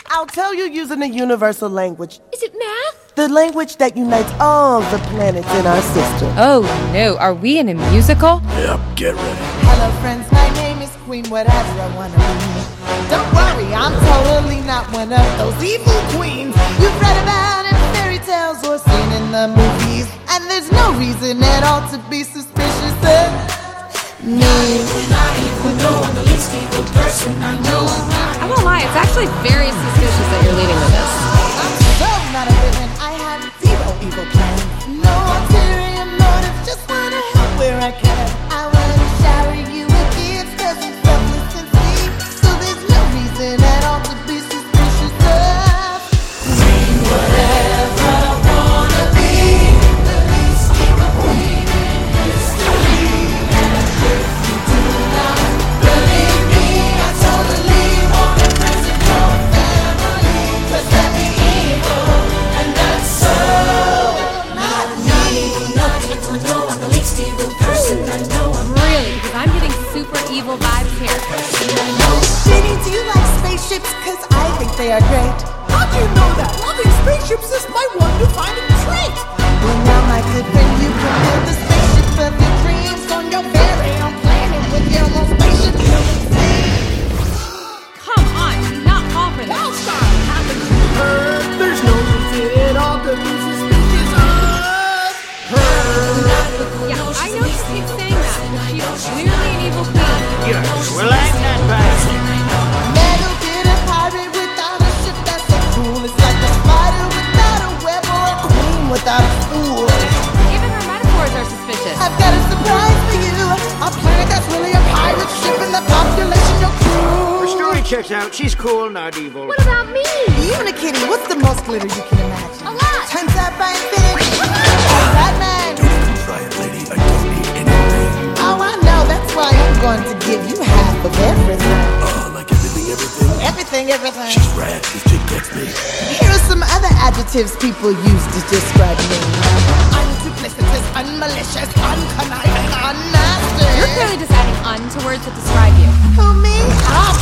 I'll tell you using a universal language. Is it math? The language that unites all the planets in our system. Oh no, are we in a musical? Yep, get ready. Hello friends, my name is Queen, whatever I wanna be. Don't worry, I'm totally not one of those evil queens you've read about in fairy tales or seen in the movies. And there's no reason at all to be suspicious of me. I'm gonna lie, it's actually very suspicious that you're leading with this. I'm so not a villain, I have zero evil plans. No ulterior motive, just wanna help where I can. I wanna shower you with gifts, cause I'm selfless and sweet. So there's no reason at all to be suspicious of me. Whatever I wanna be, the least evil queen in history. And if you do not believe me, I totally wanna present your family. Cause that be evil, and that's so not me. Really, because I'm getting super evil vibes here. Jenny, do you like spaceships? Cause I think they are great. How do you know that? Loving spaceships is my one defining trait. Well, now, my good friend, you can build the spaceship of your dreams on your very own planet with your own spaceship. Come on, do not fall for that. Style happens to her. There's no reason at all to be suspicious of her. Yeah, I know she keeps saying that. She's clearly an evil queen. Yes, well, I'm not bashing. Metal get a pirate without a ship that's so cool. It's like a spider without a web or a queen without a fool. Even her metaphors are suspicious. I've got a surprise for you. A planet that's really a pirate ship and the population your crew. Her story checks out. She's cool, not evil. What about me? Unikitty, what's the most glitter you can imagine? A lot. Turns out by infinity. Batman. Don't even try it, lady. I don't need anything. Oh, I know. That's why I'm going to give you half of everything. Like everything. Everything. She's rad. This chick gets me. Here are some other adjectives people use to describe me. Unduplicitous, unmalicious, unconniving, unnasty. You're clearly just adding "un" to words that describe you. Who, me? I'm